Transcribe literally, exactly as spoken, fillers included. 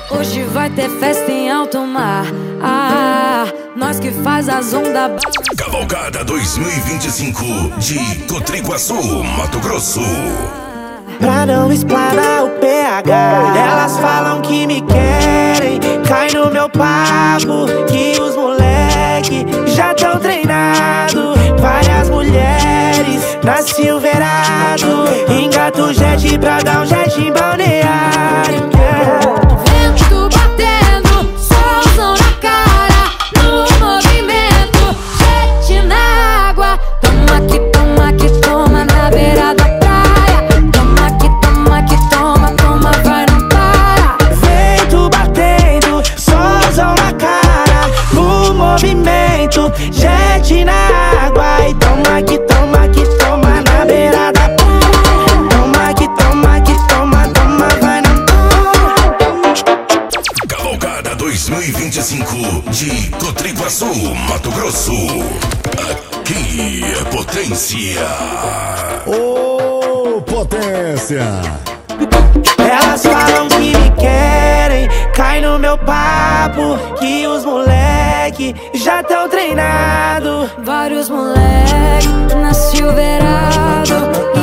Hoje vai ter festa em alto mar. Ah, nós que faz as ondas. Cavalgada dois mil e vinte e cinco de Cotriguaçu, Mato Grosso. Pra não explanar o P H, elas falam que me querem, cai no meu papo, que os moleque já tão treinado. Várias mulheres na Silverado, engata o jet pra dar um jet em balneário. Vento batendo, solzão na cara, no movimento, jet na água. Toma que toma que toma na beira da praia. Toma que toma que toma, toma, vai, não para. Vento batendo, solzão na cara, no movimento, jet na água. E toma que toma que toma na beira da praia. Toma que toma que toma, toma, vai, não para. Cavalgada dois mil e vinte e cinco de Cotriguaçu, Mato Grosso. Aqui é potência. Ô, potência! Elas falam que me querem, cai no meu papo, que os moleque já tão treinado. Vários moleque na Silverado,